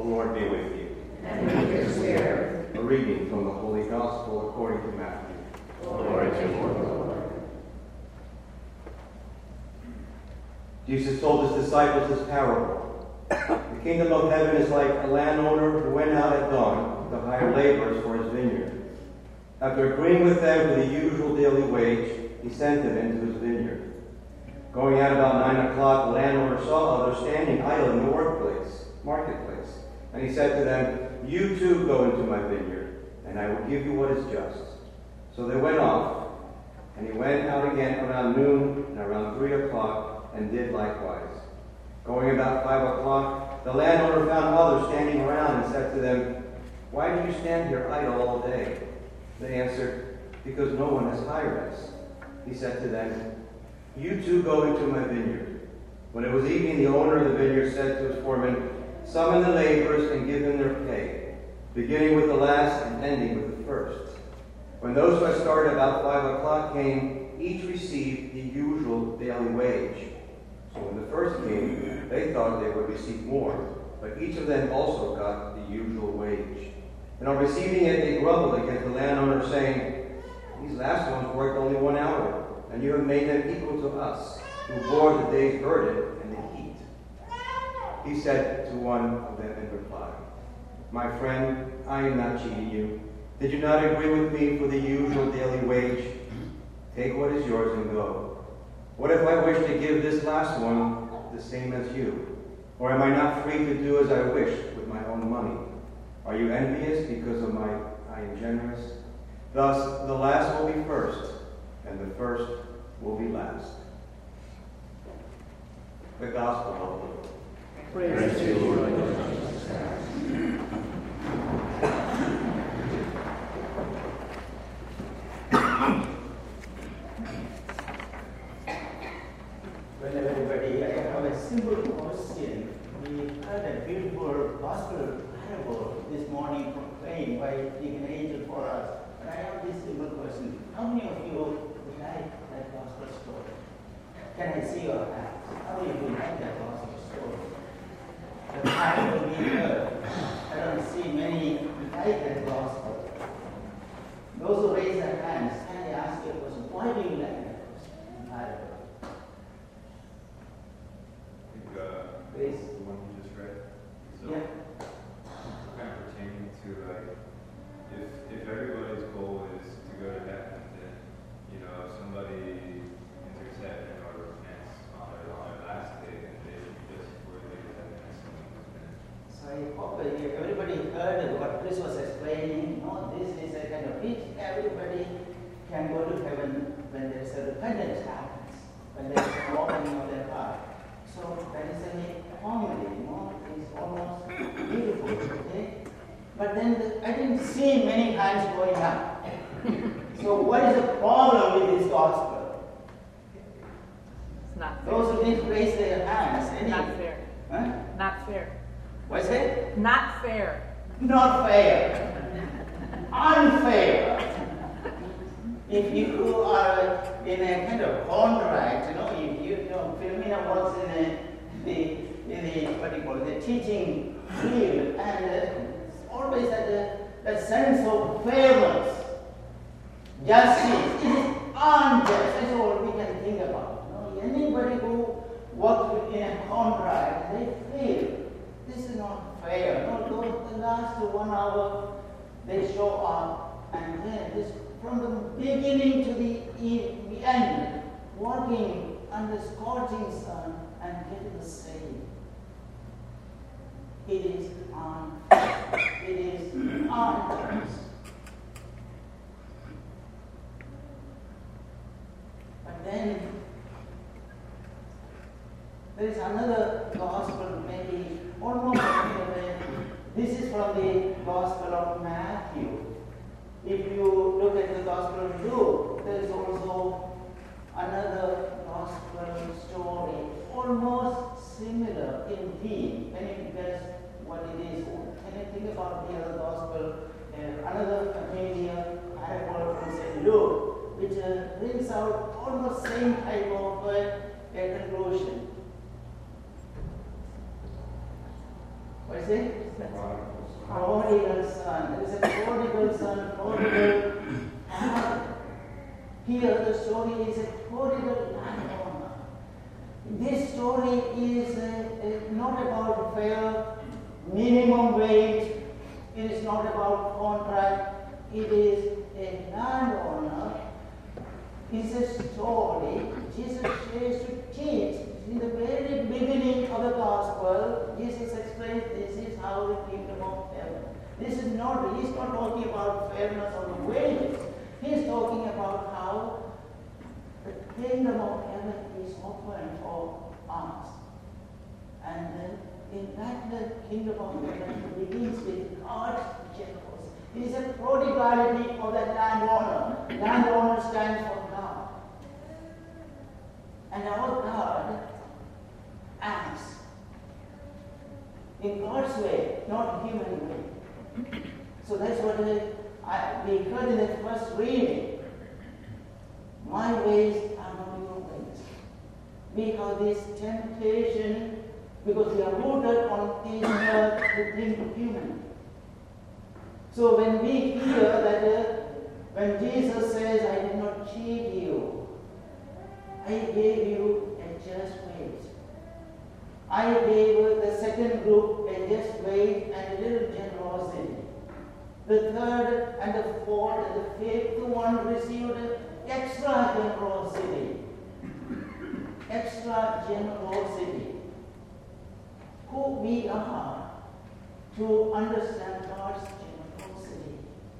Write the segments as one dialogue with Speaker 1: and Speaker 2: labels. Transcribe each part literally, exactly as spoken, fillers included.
Speaker 1: Lord be with you.
Speaker 2: And with your spirit.
Speaker 1: A reading from the Holy Gospel according to Matthew.
Speaker 2: Glory to you, Lord.
Speaker 1: Jesus told his disciples this parable. The kingdom of heaven is like a landowner who went out at dawn to hire laborers for his vineyard. After agreeing with them for the usual daily wage, he sent them into his vineyard. Going out about nine o'clock, the landowner saw others standing idle in the workplace, marketplace. And he said to them, "You too go into my vineyard, and I will give you what is just." So they went off, and he went out again around noon and around three o'clock, and did likewise. Going about five o'clock, the landowner found others standing around and said to them, "Why do you stand here idle all day?" They answered, "Because no one has hired us." He said to them, "You too go into my vineyard." When it was evening, the owner of the vineyard said to his foreman, "Summon the laborers and give them their pay, beginning with the last and ending with the first." When those who had started about five o'clock came, each received the usual daily wage. So when the first came, they thought they would receive more, but each of them also got the usual wage. And on receiving it, they grumbled against the landowner, saying, "These last ones worked only one hour, and you have made them equal to us, who bore the day's burden and the heat." He said to one of them in reply, "My friend, I am not cheating you. Did you not agree with me for the usual daily wage? Take what is yours and go. What if I wish to give this last one the same as you? Or am I not free to do as I wish with my own money? Are you envious because of my I am generous? Thus the last will be first, and the first will be last." The Gospel of the Lord.
Speaker 2: Praise, Praise to you, Lord.
Speaker 3: Well, everybody, I have a simple question. We heard a beautiful gospel parable this morning proclaimed by Deacon Angel for us. But I have this simple question. How many of you like that gospel story? Can I see your hands? How many of you like that gospel story? The parable we heard, I don't see many like that gospel. Those who raise their hands, can I ask you a question? Why do you like that gospel parable?
Speaker 4: Uh,
Speaker 3: Please.
Speaker 4: the one you just read. So,
Speaker 3: Yeah.
Speaker 4: kind of pertaining to like, if if everybody's goal is to go to heaven, then you know if somebody enters heaven or repents on their on their last day, then they should be just worthy of heaven as someone who's been.
Speaker 3: So I hope that everybody heard what Chris was explaining. No, this is a kind of it. Everybody can go to heaven when there's a repentance happens, when there's an opening of their heart. So that is a harmony, you know, it's almost beautiful, okay? But then the, I didn't see many hands going up. So what is the problem with this gospel?
Speaker 5: It's not fair.
Speaker 3: Those who didn't raise their hands, any,
Speaker 5: Not fair.
Speaker 3: Huh?
Speaker 5: Not fair.
Speaker 3: What's it?
Speaker 5: Not fair.
Speaker 3: Not fair. Unfair. If you are in a kind of contract, you know, if you, you know, Philomena works in a, the, in the, what do you call it, the teaching field, and uh, always had a, a sense of fairness, justice. It is unjust. That's all we can think about. You know, anybody who works in a contract, they feel this is not fair. No, those, the last one hour, they show up, and then this. From the beginning to the, the end, working under scorching sun and getting the same. It is unfair. It is unjust. But then there is another gospel, maybe almost in a way. This is from the Gospel of Matthew. If you look at the Gospel of Luke, there is also another gospel story, almost similar in theme. Can you guess what it is? Can you think about the other gospel? Uh, another familiar parable from Saint Luke, which uh, brings out almost same type of uh, a conclusion. What is it? Prodigal son. There is a prodigal son, prodigal father. Here the story is a prodigal landowner. This story is uh, uh, not about fair minimum wage. It is not about contract. It is a landowner. It's a story Jesus says to teach. In the very beginning of the gospel, Jesus explains this is how the kingdom of heaven. This is not, he's not talking about fairness of the wages. He's talking about how the kingdom of heaven is open for us. And then in that the kingdom of heaven begins with God's generosity. It is a prodigality of that landowner. Landowner stands for God. And our God acts in God's way, not human way. So that's what I, I, we heard in the first reading. My ways are not your ways. We have this temptation because we are rooted on this earth to think human. So when we hear that uh, when Jesus says, I did not cheat you, I gave you a just wage. I gave the second group a just wage and a little generosity. The third and the fourth and the fifth one received extra generosity. Extra generosity. Who we are to understand God's generosity.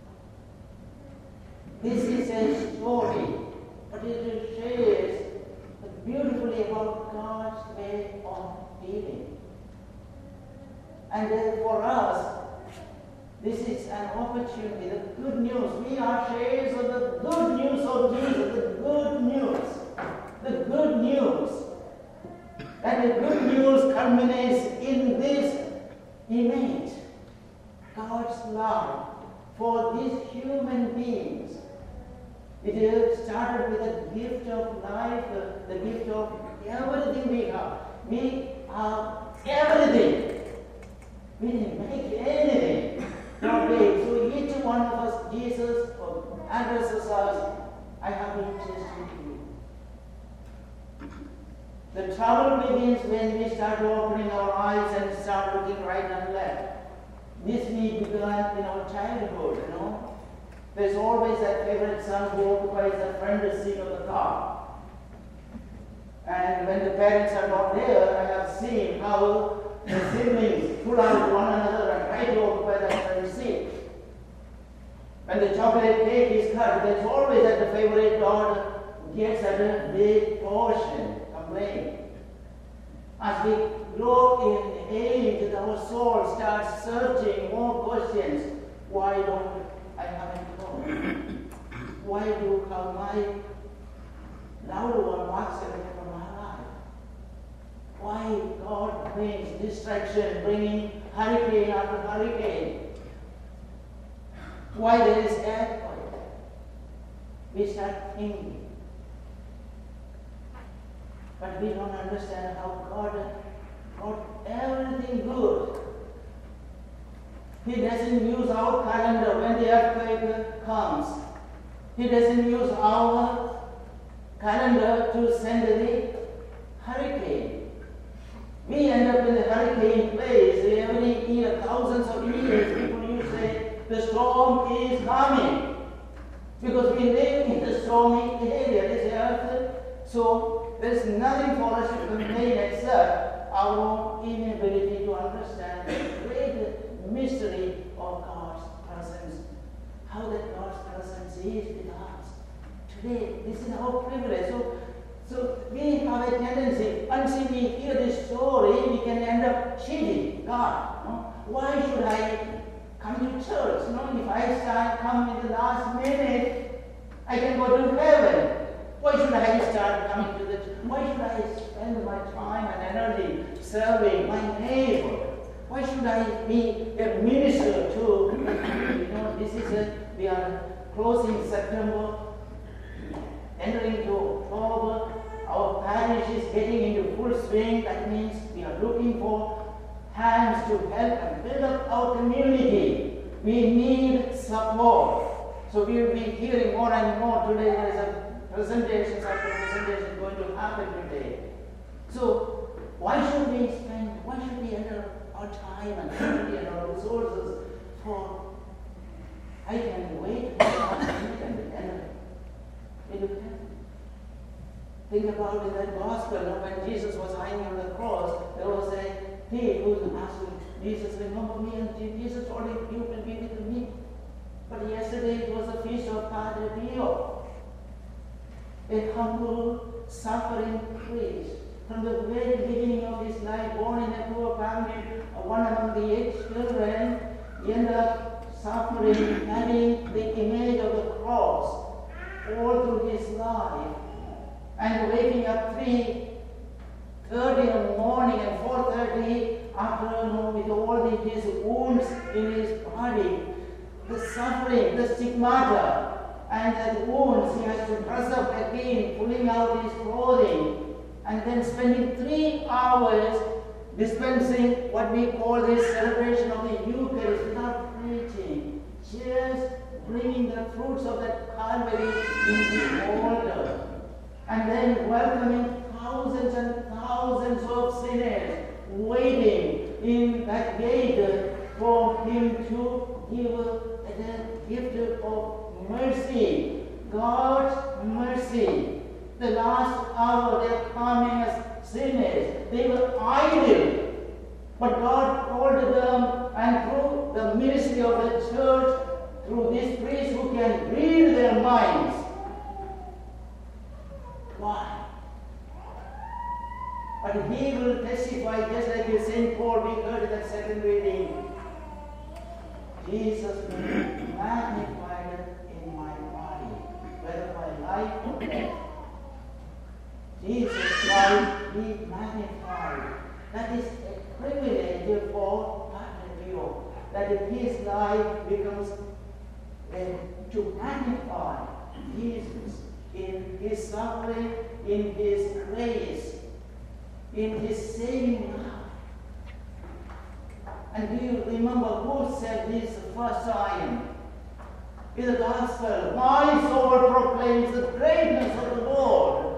Speaker 3: This is a story, but it shares beautifully about God's way of dealing. And then for us, this is an opportunity, the good news. We are sharers of the good news of Jesus, the good news. The good news. And the good news culminates in this image. God's love for these human beings. It started with a gift of life, uh, the gift of everything we have. We have everything. We didn't make anything. No way. So each one of us, Jesus addresses us, I have interest in you. The trouble begins when we start opening our eyes and start looking right and left. This we began in our childhood, you know. There's always that favorite son who occupies the front seat of the car. And when the parents are not there, I have seen how the siblings pull out one another and try to occupy that front seat. When the chocolate cake is cut, there's always that the favorite daughter gets at a big portion, complain. As we grow in age, our soul starts searching more questions. Why don't I haven't known? Why do how my loved one walks away from my life? Why God brings distraction, bringing hurricane after hurricane? Why there is earthquake? We start thinking. But we don't understand how God brought everything good. He doesn't use our calendar when the earthquake comes. He doesn't use our calendar to send the hurricane. We end up in the hurricane place every year, thousands of years. People used to say, the storm is coming. Because we live in the stormy area, this earth. So there's nothing for us to complain except our own inability to understand the great mystery of God's presence. How that God's presence is with us. Today, this is our privilege. So, so we have a tendency, until we hear this story, we can end up cheating God. No? Why should I come to church? No? If I start coming in the last minute, I can go to heaven. Why should I start coming to the church? Why should I spend my time and energy serving my neighbor? Why should I be a minister to, you know, this is a, we are closing September, entering into October, our parish is getting into full swing. That means we are looking for hands to help and build up our community. We need support. So we will be hearing more and more today. There is a presentations after presentation going to happen today. So why should we spend, why should we enter our time and energy and our resources for, I can wait for and enter into heaven. Think about in that gospel, you know, when Jesus was hanging on the cross, there was a thief who asked him, Jesus, remember me, and Jesus told him, you will be with me. But yesterday it was a feast of Padre Pio. A humble, suffering priest. From the very beginning of his life, born in a poor family, one among the eight children, he ended up suffering, having the image of the cross all through his life. And waking up three thirty in the morning and four thirty afternoon with all the, his wounds in his body, the suffering, the stigmata, and the wounds, he has to dress up again, pulling out his clothing, and then spending three hours dispensing what we call this celebration of the Eucharist without preaching, just bringing the fruits of that Calvary in the altar. And then welcoming thousands and thousands of sinners waiting in that gate for him to give the gift of mercy, God's mercy. The last hour they are coming as sinners. They were idle, but God called them, and through the ministry of the church, through this priest who can read their minds. Why? But he will testify just like in Saint Paul, we heard in that second reading. Jesus will be magnified in my body, whether by life or death. Jesus Christ be magnified. That is a privilege for Padre Pio, that his life becomes uh, to magnify Jesus in his suffering, in his grace, in his saving love. And do you remember who said this the first time? In the gospel, my soul proclaims the greatness of the Lord.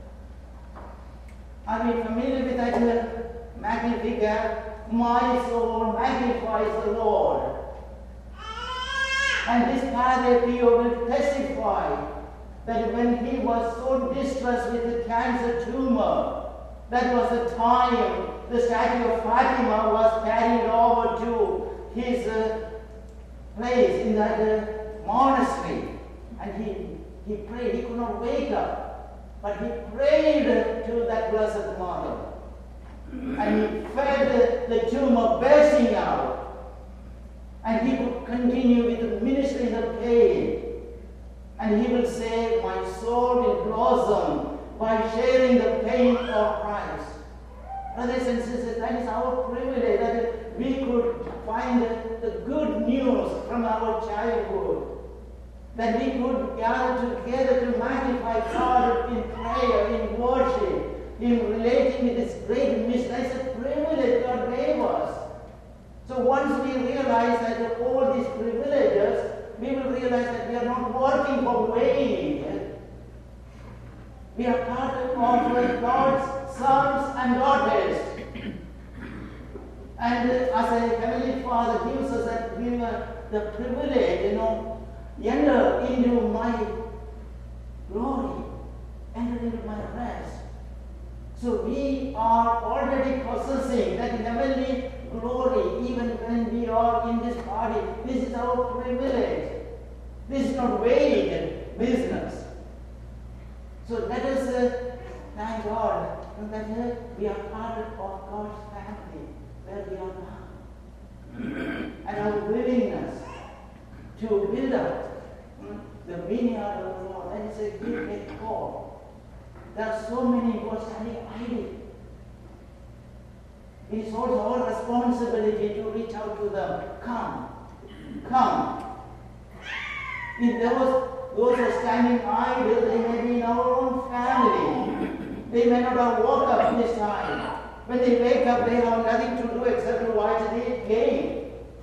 Speaker 3: Are we familiar with that Magnificat? My soul magnifies the Lord. And this Padre Pio will testify that when he was so distressed with the cancer tumor, that was the time the statue of Fatima was carried over to his uh, place in that uh, monastery. And he, he prayed, he could not wake up, but he prayed to that Blessed Mother. And he felt the tumor bursting out. And he could continue with the ministry of pain. And he will say, my soul will blossom by sharing the pain of Christ. Brothers and sisters, that is our privilege, that we could find the good news from our childhood. That we could gather together to magnify God in prayer, in worship, in relating with this great mystery. That's a privilege God gave us. So once we realize that all these privileges, we will realize that we are not working for weighing. We are part of God's sons and daughters. And as a Heavenly Father gives us that we are the privilege, you know, enter into my glory, enter into my rest. So we are already possessing that heavenly glory even when we are in this body. This is our privilege. This is not weighted business. So let us uh, thank God that uh, we are part of God's family where we are now. And our willingness to build up mm, the vineyard of the Lord, that is a great call. There are so many who are standing idle. It is also our responsibility to reach out to them. Come, come. If there was those who are standing idle, they may be in our own family. They may not have woke up this time. When they wake up, they have nothing to do except to watch the game.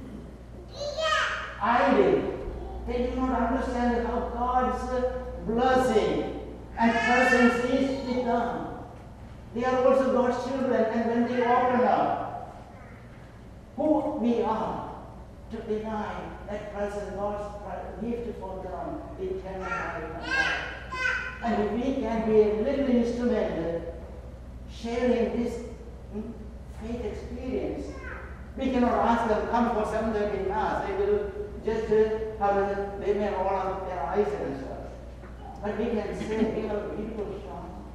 Speaker 3: Idle. They do not understand how God's blessing and presence is with them. They are also God's children, and when they open up who we are, to deny that presence, God's gift for them, eternal life. And if we can be a little instrument sharing this faith experience, we cannot ask them, come for seven thirty mass. They will just uh, have a, they may roll up their eyes and stuff. But we can say, we have a beautiful song.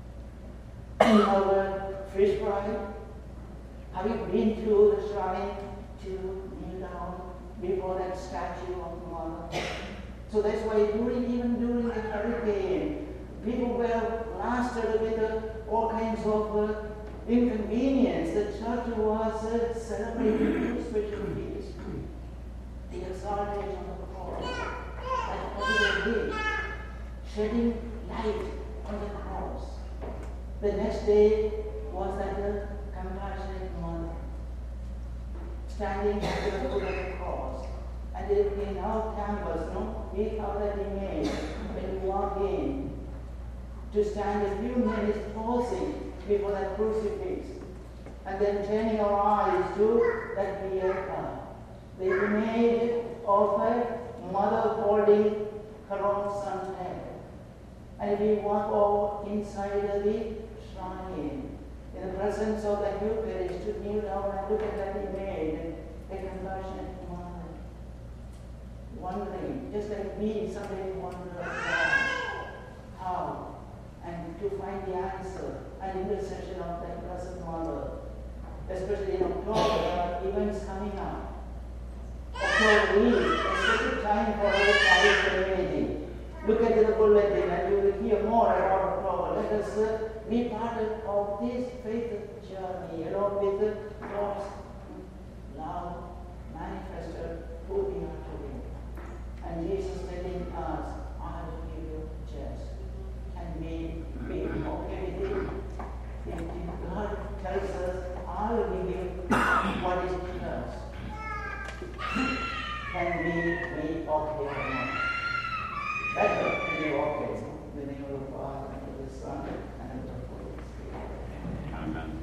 Speaker 3: We have a fish fry. Have you been to the shrine to kneel down before that statue of Mother? So that's why during, even during the hurricane, people were blasted with uh, all kinds of uh, inconvenience. The church was uh, celebrating two special days. The exaltation of the cross. That particular day, shedding light on the cross. The next day was that the compassionate Mother, standing at the foot of the cross. And in our campus, no, we have that image when we walk in, to stand a few minutes pausing before that crucifix, and then turning our eyes to that Beata, the image of a mother holding her own son's head. And we walk over inside the shrine, in the presence of the Eucharist, to kneel down and look at that image, a compassionate mother, wondering, just like me, somebody wonders how, and to find the answer and intercession of that Blessed Mother. Especially in October, there are events coming up. October is a special time for our Parish community. Look at the bulletin and you will hear more about October. Let us uh, be part of this faith journey along with God's love manifested who we are today. And Jesus telling us, I will give you just. And we be okay with it. If God tells us, I will give you what is just, can we be okay or not? Better to be okay. In the name of the Father, and of the Son, and of the Holy Spirit.
Speaker 2: Amen.